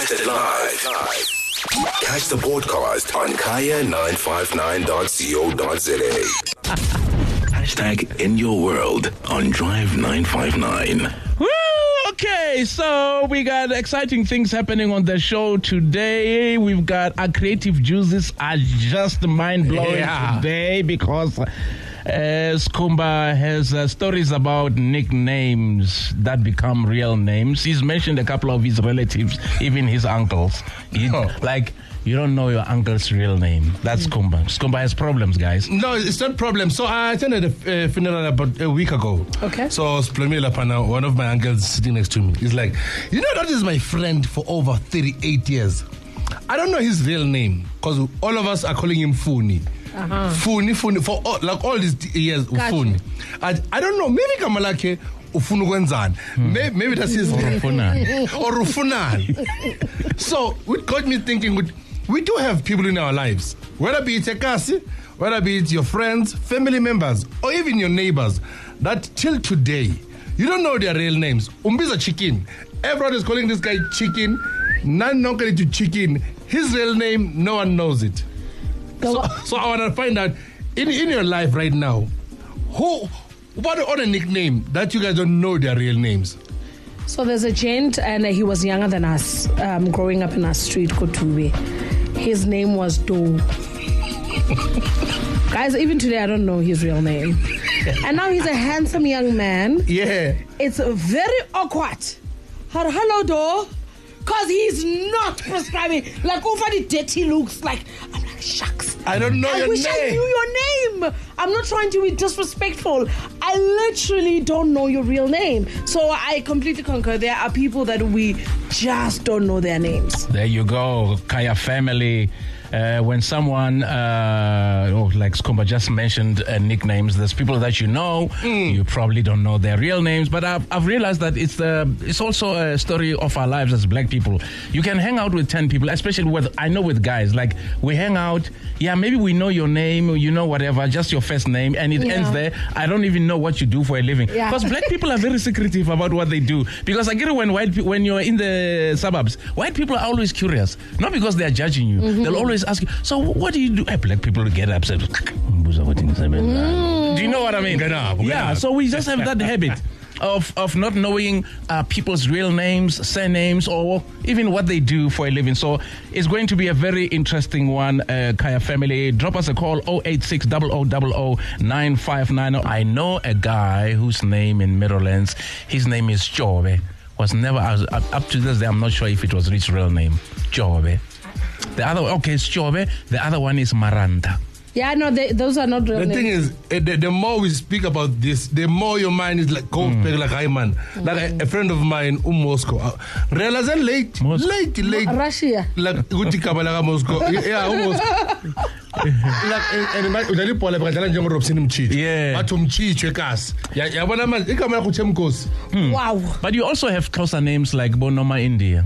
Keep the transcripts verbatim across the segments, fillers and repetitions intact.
Broadcasted live. Catch the podcast on kaya nine five nine dot co dot za. Hashtag in your world on Drive nine five nine. Woo! Okay, so we got exciting things happening on the show today. We've got our creative juices are just mind-blowing yeah. today because uh, Skhumba has uh, stories about nicknames that become real names. He's mentioned a couple of his relatives, even his uncles. He, Oh. Like, you don't know your uncle's real name. That's Skhumba. Skhumba has problems, guys. No, it's not problem. So I attended a uh, funeral about a week ago. Okay. So Splomila Pana, one of my uncles sitting next to me, he's like, you know, that is my friend for over thirty-eight years. I don't know his real name because all of us are calling him Funi. Uh-huh. Funi, Funi, for all, like all these years, Gotcha. Funi. I, I don't know, maybe Kamalake ufunu kwenzani. Maybe, maybe that's his name. Or Rufunani. So it got me thinking, we, we do have people in our lives, whether be it a kasi, whether be it your friends, family members, or even your neighbors, that till today, you don't know their real names. Umbiza Chicken. Everyone is calling this guy Chicken. None not calling to Chicken. His real name, no one knows it. So, so I want to find out, in, in your life right now, who, what are the nickname that you guys don't know their real names? So there's a gent, and he was younger than us, um, growing up in our street, Kotube. His name was Do. Guys, even today, I don't know his real name. And now he's a handsome young man. Yeah. It's very awkward. Hello, hello, Do. Because he's not prescribing. Like, over the dirty looks. Like, I'm like, shucks. I don't know I your wish name. I knew your name. I'm not trying to be disrespectful. I literally don't know your real name. So I completely concur. There are people that we just don't know their names. There you go, Kaya family. Uh, when someone, uh, oh, like Skhumba just mentioned uh, nicknames, there's people that you know, mm. you probably don't know their real names, but I've, I've realized that it's the it's also a story of our lives as black people. You can hang out with ten people, especially with, I know with guys, like we hang out, yeah, maybe we know your name, you know whatever, just your first name, and it Yeah. ends there. I don't even know what you do for a living. Yeah. Because black people are very secretive about what they do. Because I get it when white pe- when you're in the suburbs, white people are always curious, not because they're judging you. Mm-hmm. They'll always ask you, so what do you do? Hey, black people get upset. Mm. Do you know what I mean? Get up, get yeah, up. so we just have that habit of of not knowing uh, people's real names, surnames, or even what they do for a living. So it's going to be a very interesting one, uh, Kaya family. Drop us a call, oh eight six, zero zero zero zero, nine five nine zero. I know a guy whose name in Meadowlands, his name is Jobe. Was never, up, up to this day, I'm not sure if it was his real name. Jobe. The other, okay, it's Jobe. The other one is Maranta. Yeah, no, they, those are not real The names. thing is, uh, the, the more we speak about this, the more your mind is like, go Mm. back like I man. Like a, a friend of mine, um, Moscow. Uh, realize that late, Moscow. late, late. Russia. Like, Guti Kabalaga Moscow. Yeah, almost. Like, and and udali pola bakadala njengo Robson Mchichi. Yeah. Batho Mchichi ekas. Ya yabona manje igama lakho Themkosi. Wow. But you also have closer names like Bonoma India.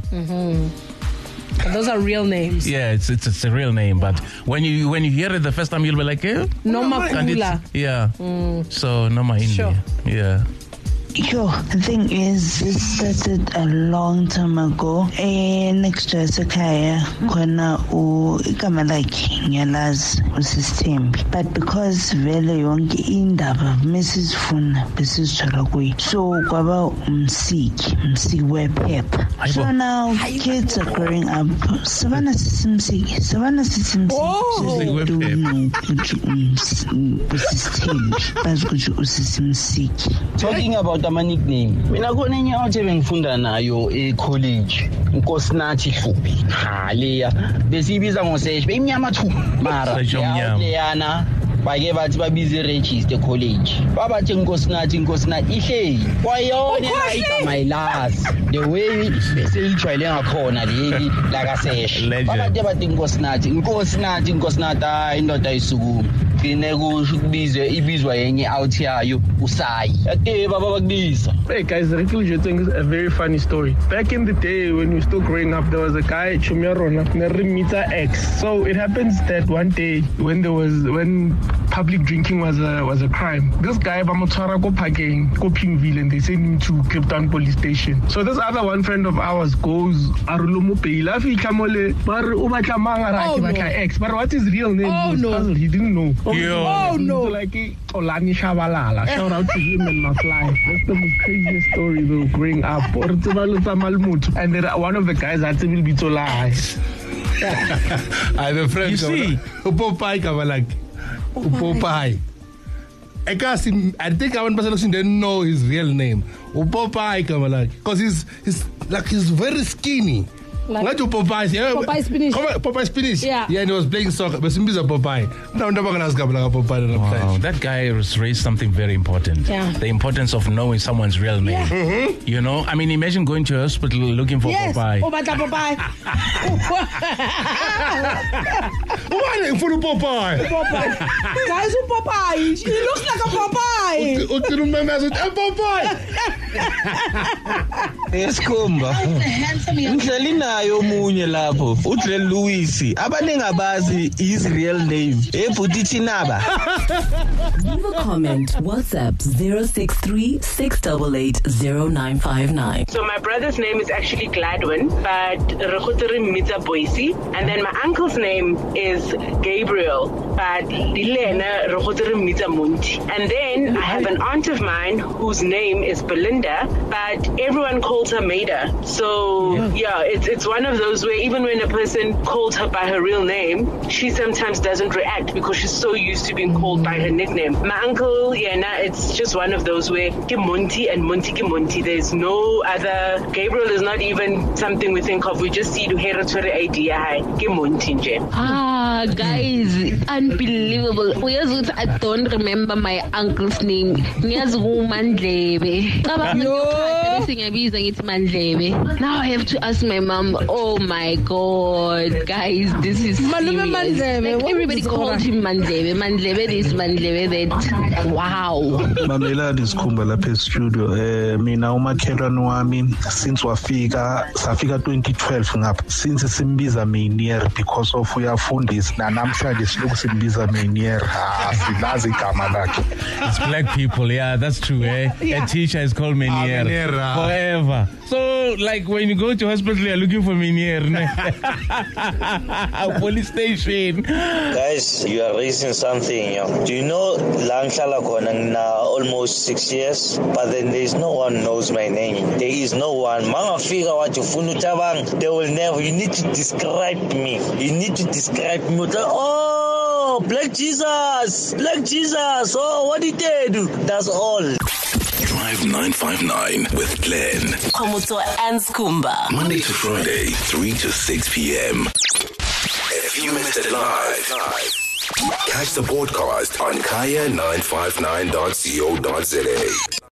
Those are real names. Yeah, it's, it's it's a real name, but when you when you hear it the first time, you'll be like, eh? Noma And it's- Kula. Yeah. So Noma India. Sure. Yeah. Yo, the thing is, it started a long time ago. Eh, next to Sakaya, Kona u igama lakhe ngiyalazi usisithembi. But because vele yonke indaba Missus Funa besizithola kuyi. So kwaba umsiki, umsiki wephepha. So now kids are growing up. Sabana sisimsiki, sabana sisimsiki. Oh. So they don't know ukuthi usisithembi. Bazi ukuthi usisimsiki. Talking about ama nickname, mina khona enye out ebengifunda nayo e college, uNkosinathi Hlubi. Ha leya besibiza ngoseshwe imnyama thu mara Seshe omnyama. leyana bake bathi babize register college. Babathi Nkosinathi Nkosinathi ihleli. Kwayona igama ilazi. The way beselijwayele ngakhona leli la kaSeshe. Legend. Babathi bathi Nkosinathi Nkosinathi Nkosinathi indoda isukuma. kugcine kusho kubizwe ibizwa yenye out yayo usayi ake baba bakubiza. Hey guys, Rekil Jeteng is a very funny story. Back in the day when we were still growing up, there was a guy Chumiarona Nerimita X. So it happens that one day when there was when public drinking was a was a crime, this guy Bamotara go parking go Pingville and they send him to Cape Town police station. So this other one friend of ours goes Arulomo Peila fi Kamole bar ubatla mangara ki batla X. But what his real name Oh, was no. puzzled. He didn't know. Oh, no. So like Olani Shabalala. Shout out to him and my fly. That's the most craziest story though growing up. And then one of the guys had to be told lies. I have a friend. You see? Upopai Kamalaki. Upopai. I can't see, I think one person didn't know his real name. Upopai Kamalaki. Because he's, he's like he's very skinny. Like Not to Popeye. Yeah, Popeye Spinach. Come on, Popeye Spinach. Yeah. Yeah, and he was playing soccer. But Simbi's a Popeye. No, I'm never going to ask about Popeye. Wow, that guy has raised something very important. Yeah. The importance of knowing someone's real name. Yeah. Mm-hmm. You know, I mean, imagine going to a hospital looking for Yes. Popeye. Oh, batla Popeye. Why are you for Popeye? Popeye. Guys, who Popeye? He looks like a Popeye. O te remember as a Popeye? Esikhumba. Ngihleli naye omunye lapho. uDlen Lewis. Abaningi abazi his real name. Ebhuti Chinaba. Leave a comment. WhatsApp zero six three six eight eight zero nine five nine. So my brother's name is actually Gladwin, but Rekhotere Mita Boise. And then my uncle's name is Gabriel, but Dilena Rekhotere Mita Munti. And then I have an aunt of mine whose name is Belinda, but everyone calls her Maida. So yeah, it's it's one of those where even when a person calls her by her real name, she sometimes doesn't react because she's so used to being called by her nickname. My uncle, yeah, nah, it's just one of those where Ke Monty and Monty Ke Monty. There's no other. Gabriel is not even something we think of. We just see the hereditary idea. Ke Monty nje. Ah, guys, unbelievable. Uyazi ukuthi I don't remember my uncle's name. Ngiyazi uMandlebe. Cabanga ukuthi bese ngiyabiza ngithi Mandlebe. Now I have to ask my mom. Oh my God, guys, this is Malume serious. Mandlebe. Like, What everybody is going called on? him Mandlebe. Mandlebe this, Mandlebe that. Wow. Mameladi Sikhumba lapha e-studio. Eh mina umakhelwane wami since wafika safika twenty twelve ngapha since simbiza Minier because of uyafundisa na namhlanje siloku simbiza Minier. Ah silazi igama lakhe. It's black people, yeah, that's true, eh? Yeah. A teacher is called Menier. Ah, Menier, ah. Forever. So, like, when you go to hospital, you're looking for Menier. Police station. Guys, you are raising something. Yo. Do you know Langshala Konang na almost six years? But then there is no one knows my name. There is no one. Manga figure what you funu tabang. They will never. You need to describe me. You need to describe me. Oh, Black Jesus, Black Jesus. Oh, what did they do? That's all. Drive nine five nine with Glenn. Komuto and Skumba. Monday to Friday, three to six p.m. If you missed it live, catch the podcast on kaya nine five nine dot co dot za.